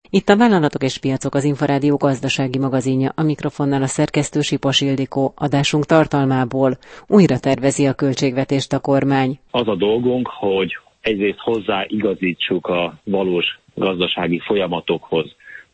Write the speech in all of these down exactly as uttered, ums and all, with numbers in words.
Itt a Vállalatok és Piacok, az Inforádió gazdasági magazinja, a mikrofonnál a szerkesztő Sipos Ildikó. Adásunk tartalmából: újra tervezi a költségvetést a kormány. Az a dolgunk, hogy egyrészt hozzáigazítsuk a valós gazdasági folyamatokhoz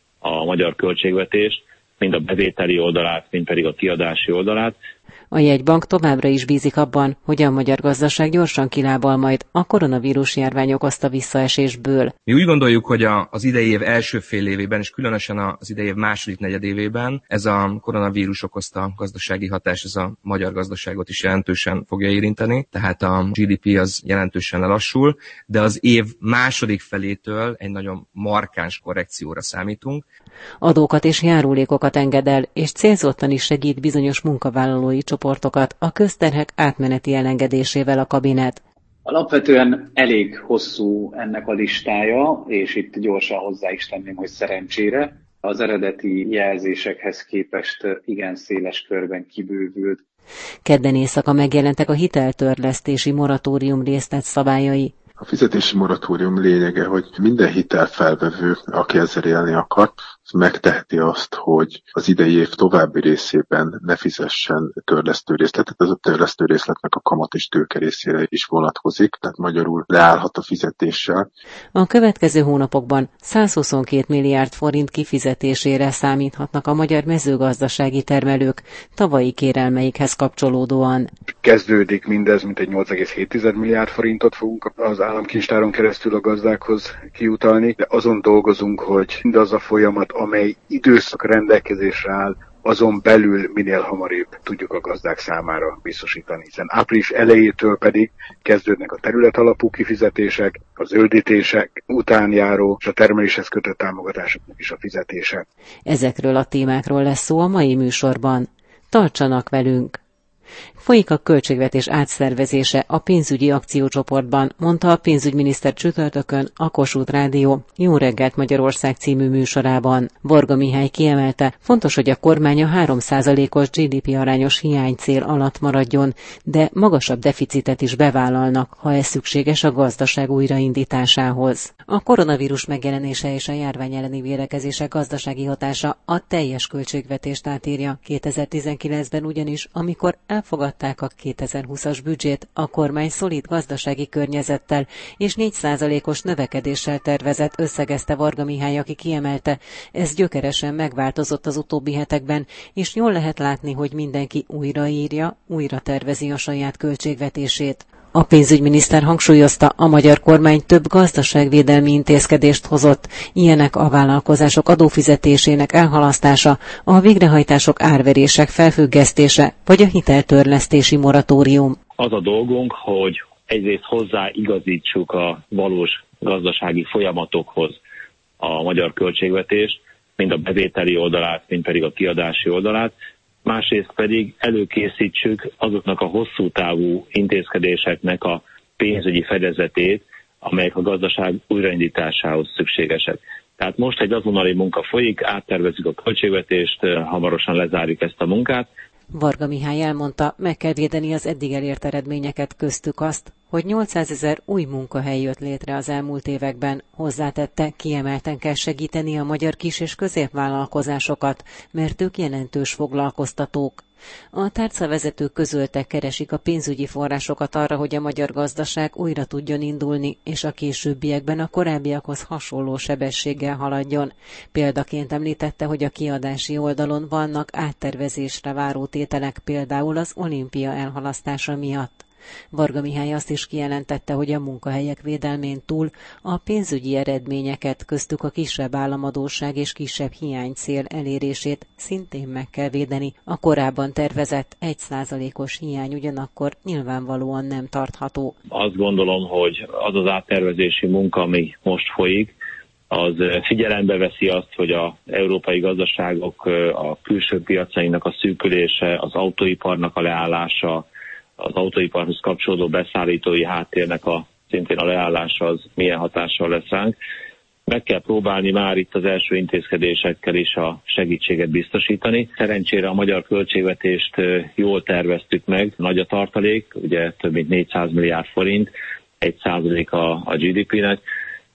a magyar költségvetést, mind a bevételi oldalát, mind pedig a kiadási oldalát. A jegybank továbbra is bízik abban, hogy a magyar gazdaság gyorsan kilábal majd a koronavírus járvány okozta visszaesésből. Mi úgy gondoljuk, hogy a, az idei év első fél évében, és különösen az idei év második negyedévében ez a koronavírus okozta gazdasági hatás, ez a magyar gazdaságot is jelentősen fogja érinteni, tehát a gé dé pé az jelentősen lelassul, de az év második felétől egy nagyon markáns korrekcióra számítunk. Adókat és járulékokat enged el, és célzottan is segít bizonyos munkavállalói csoportokat a közterhek átmeneti elengedésével a kabinet. Alapvetően elég hosszú ennek a listája, és itt gyorsan hozzá is tenném, hogy szerencsére az eredeti jelzésekhez képest igen széles körben kibővült. Kedden éjszaka megjelentek a hiteltörlesztési moratórium részlet szabályai. A fizetési moratórium lényege, hogy minden hitelfelvevő, aki ezzel élni akar, megteheti azt, hogy az idei év további részében ne fizessen törlesztő részletet. Ez a törlesztő részletnek a kamat és tőke részére is vonatkozik, tehát magyarul leállhat a fizetéssel. A következő hónapokban százhuszonkettő milliárd forint kifizetésére számíthatnak a magyar mezőgazdasági termelők tavalyi kérelmeikhez kapcsolódóan. Kezdődik mindez, mint egy nyolc egész hét milliárd forintot fogunk az államkincstáron keresztül a gazdákhoz kiutalni, de azon dolgozunk, hogy mindaz a folyamat, amely időszak rendelkezésre áll, azon belül minél hamarabb tudjuk a gazdák számára biztosítani, hiszen április elejétől pedig kezdődnek a területalapú kifizetések, a zöldítések után járó és a termeléshez kötött támogatásoknak is a fizetése. Ezekről a témákról lesz szó a mai műsorban. Tartsanak velünk! Folyik a költségvetés átszervezése a pénzügyi akciócsoportban, mondta a pénzügyminiszter csütörtökön a Kossuth Rádió Jó reggelt Magyarország című műsorában. Varga Mihály kiemelte, fontos, hogy a kormány a három százalékos gé dé pé arányos hiánycél alatt maradjon, de magasabb deficitet is bevállalnak, ha ez szükséges a gazdaság újraindításához. A koronavírus megjelenése és a járvány elleni védekezések gazdasági hatása a teljes költségvetést átírja. kétezer-tizenkilencben ugyanis, amikor elfogadták a kétezer-húszas büdzsét, a kormány szolid gazdasági környezettel és négy százalékos növekedéssel tervezett, összegezte Varga Mihály, aki kiemelte, ez gyökeresen megváltozott az utóbbi hetekben, és jól lehet látni, hogy mindenki újraírja, újra tervezi a saját költségvetését. A pénzügyminiszter hangsúlyozta, a magyar kormány több gazdaságvédelmi intézkedést hozott, ilyenek a vállalkozások adófizetésének elhalasztása, a végrehajtások árverések felfüggesztése, vagy a hiteltörlesztési moratórium. Az a dolgunk, hogy egyrészt hozzáigazítsuk a valós gazdasági folyamatokhoz a magyar költségvetést, mind a bevételi oldalát, mind pedig a kiadási oldalát, másrészt pedig előkészítsük azoknak a hosszú távú intézkedéseknek a pénzügyi fedezetét, amelyek a gazdaság újraindításához szükségesek. Tehát most egy azonnali munka folyik, áttervezzük a költségvetést, hamarosan lezárjuk ezt a munkát. Varga Mihály elmondta, meg kell védeni az eddig elért eredményeket, köztük azt, hogy nyolcszázezer új munkahely jött létre az elmúlt években. Hozzátette, kiemelten kell segíteni a magyar kis- és középvállalkozásokat, mert ők jelentős foglalkoztatók. A tárcavezetők közölte, keresik a pénzügyi forrásokat arra, hogy a magyar gazdaság újra tudjon indulni, és a későbbiekben a korábbiakhoz hasonló sebességgel haladjon. Példaként említette, hogy a kiadási oldalon vannak áttervezésre váró tételek, például az olimpia elhalasztása miatt. Varga Mihály azt is kijelentette, hogy a munkahelyek védelmén túl a pénzügyi eredményeket, köztük a kisebb államadósság és kisebb hiánycél elérését szintén meg kell védeni. A korábban tervezett egy százalékos hiány ugyanakkor nyilvánvalóan nem tartható. Azt gondolom, hogy az az áttervezési munka, ami most folyik, az figyelembe veszi azt, hogy az európai gazdaságok a külső piacainak a szűkülése, az autóiparnak a leállása, az autóiparhoz kapcsolódó beszállítói háttérnek a szintén a leállása az milyen hatással lesz ránk. Meg kell próbálni már itt az első intézkedésekkel is a segítséget biztosítani. Szerencsére a magyar költségvetést jól terveztük meg, nagy a tartalék, ugye több mint négyszáz milliárd forint, egy százalék a, a gé dé pének,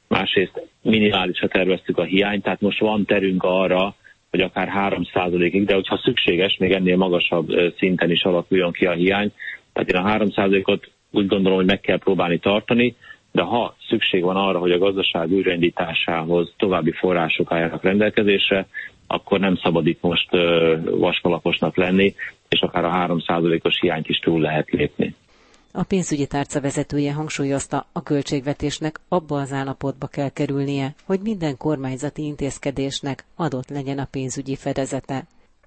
másrészt minimálisra terveztük a hiányt, tehát most van terünk arra, hogy akár három százalékig, de hogyha szükséges, még ennél magasabb szinten is alakuljon ki a hiány. Tehát én a három százalékot úgy gondolom, hogy meg kell próbálni tartani, de ha szükség van arra, hogy a gazdaság újraindításához további források álljanak rendelkezésre, akkor nem szabad itt most vaskalaposnak lenni, és akár a három százalékos hiányt is túl lehet lépni. A pénzügyi tárca vezetője hangsúlyozta, a költségvetésnek abba az állapotba kell kerülnie, hogy minden kormányzati intézkedésnek adott legyen a pénzügyi fedezete.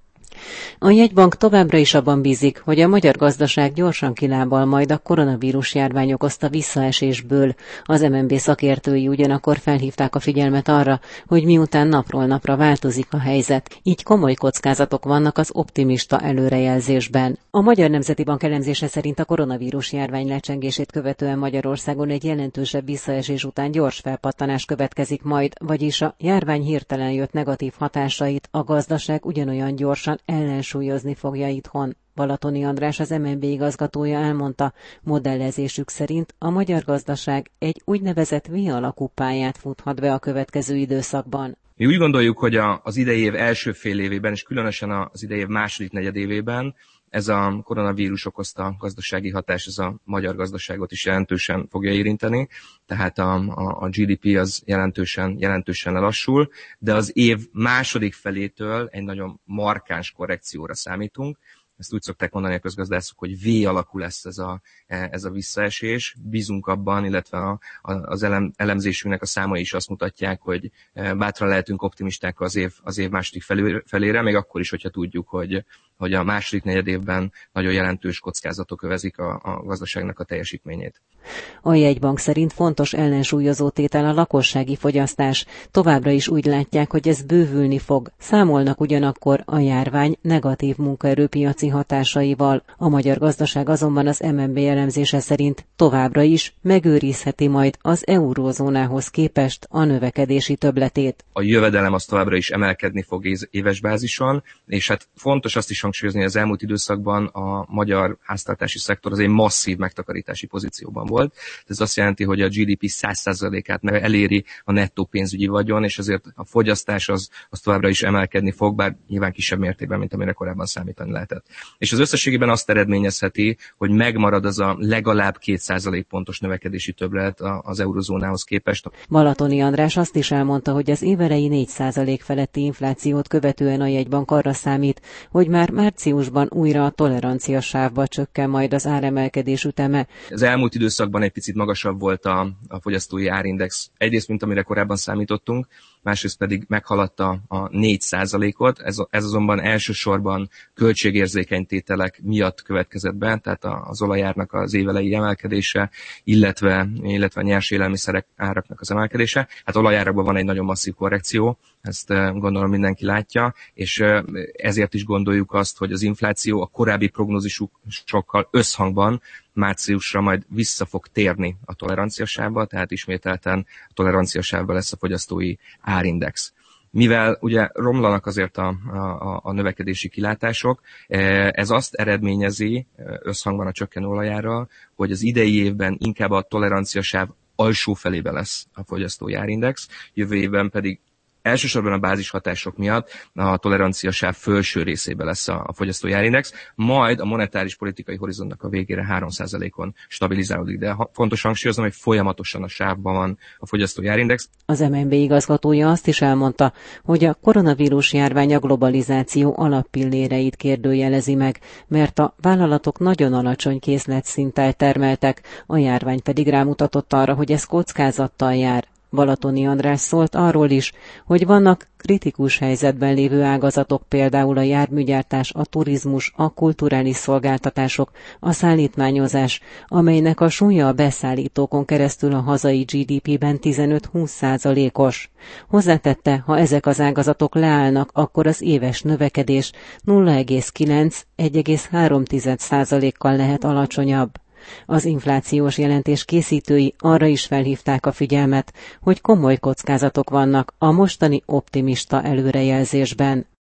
A jegybank továbbra is abban bízik, hogy a magyar gazdaság gyorsan kilábal majd a koronavírus járvány okozta visszaesésből. Az em en bé szakértői ugyanakkor felhívták a figyelmet arra, hogy miután napról napra változik a helyzet, így komoly kockázatok vannak az optimista előrejelzésben. A Magyar Nemzeti Bank elemzése szerint a koronavírus járvány lecsengését követően Magyarországon egy jelentősebb visszaesés után gyors felpattanás következik majd, vagyis a járvány hirtelen jött negatív hatásait a gazdaság ugyanolyan gyorsan ellensúlyozni fogja itthon. Balatoni András, az em en bé igazgatója elmondta, modellezésük szerint a magyar gazdaság egy úgynevezett V-alakú pályát futhat be a következő időszakban. Mi úgy gondoljuk, hogy az idei év első fél évében, és különösen az idei év második negyedévében ez a koronavírus okozta gazdasági hatás, ez a magyar gazdaságot is jelentősen fogja érinteni, tehát a, a, a gé dé pé az jelentősen, jelentősen lelassul, de az év második felétől egy nagyon markáns korrekcióra számítunk. Ezt úgy szokták mondani a közgazdászok, hogy V-alakú lesz ez a, ez a visszaesés. Bízunk abban, illetve a, a, az elem, elemzésünknek a számai is azt mutatják, hogy bátran lehetünk optimisták az év, az év második felére, még akkor is, hogyha tudjuk, hogy, hogy a második negyedévben nagyon jelentős kockázatok övezik a, a gazdaságnak a teljesítményét. A jegybank szerint fontos ellensúlyozó tétel a lakossági fogyasztás. Továbbra is úgy látják, hogy ez bővülni fog. Számolnak ugyanakkor a járvány negatív munkaerőpiaci hatásaival. A magyar gazdaság azonban az em en bé elemzése szerint továbbra is megőrizheti majd az eurózónához képest a növekedési többletét. A jövedelem az továbbra is emelkedni fog éves bázison, és hát fontos azt is hangsúlyozni, hogy az elmúlt időszakban a magyar háztartási szektor az egy masszív megtakarítási pozícióban volt. Ez azt jelenti, hogy a gé dé pé száz százalékát eléri a nettó pénzügyi vagyon, és azért a fogyasztás az, az továbbra is emelkedni fog, bár nyilván kisebb mértékben, mint amire korábban számítani lehetett. És az összességében azt eredményezheti, hogy megmarad az a legalább két százalékpontos növekedési többlet az eurozónához képest. Balatoni András azt is elmondta, hogy az évelei négy százalék feletti inflációt követően a jegybank arra számít, hogy már márciusban újra a tolerancia sávba csökken majd az áremelkedés üteme. Az elmúlt időszakban egy picit magasabb volt a, a fogyasztói árindex. Egyrészt, mint amire korábban számítottunk, másrészt pedig meghaladta a négy százalékot. Ez, ez azonban elsősorban költségérzékeny tételek miatt következett be, tehát az olajárnak az évelei emelkedése, illetve, illetve a nyers élelmiszerek áraknak az emelkedése. Hát olajárakban van egy nagyon masszív korrekció, ezt gondolom mindenki látja, és ezért is gondoljuk azt, hogy az infláció a korábbi prognózisokkal összhangban márciusra majd vissza fog térni a toleranciasávba, tehát ismételten a toleranciasávban lesz a fogyasztói árindex. Mivel ugye romlanak azért a, a, a növekedési kilátások, ez azt eredményezi összhangban a csökkenő olajárral, hogy az idei évben inkább a toleranciasáv alsó felébe lesz a fogyasztói árindex, jövő évben pedig elsősorban a bázishatások miatt a toleranciasáv felső részébe lesz a, a fogyasztói árindex, majd a monetáris politikai horizontnak a végére három százalékon stabilizálódik, de fontos hangsúlyoznom, hogy folyamatosan a sávban van a fogyasztói árindex. Az em en bé igazgatója azt is elmondta, hogy a koronavírus járvány a globalizáció alappilléreit kérdőjelezi meg, mert a vállalatok nagyon alacsony készletszinttel termeltek, a járvány pedig rámutatott arra, hogy ez kockázattal jár. Balatoni András szólt arról is, hogy vannak kritikus helyzetben lévő ágazatok, például a járműgyártás, a turizmus, a kulturális szolgáltatások, a szállítmányozás, amelynek a súlya a beszállítókon keresztül a hazai gé dé pében tizenöt-húsz százalékos. Hozzátette, ha ezek az ágazatok leállnak, akkor az éves növekedés nulla egész kilenc - egy egész három százalékkal lehet alacsonyabb. Az inflációs jelentés készítői arra is felhívták a figyelmet, hogy komoly kockázatok vannak a mostani optimista előrejelzésben.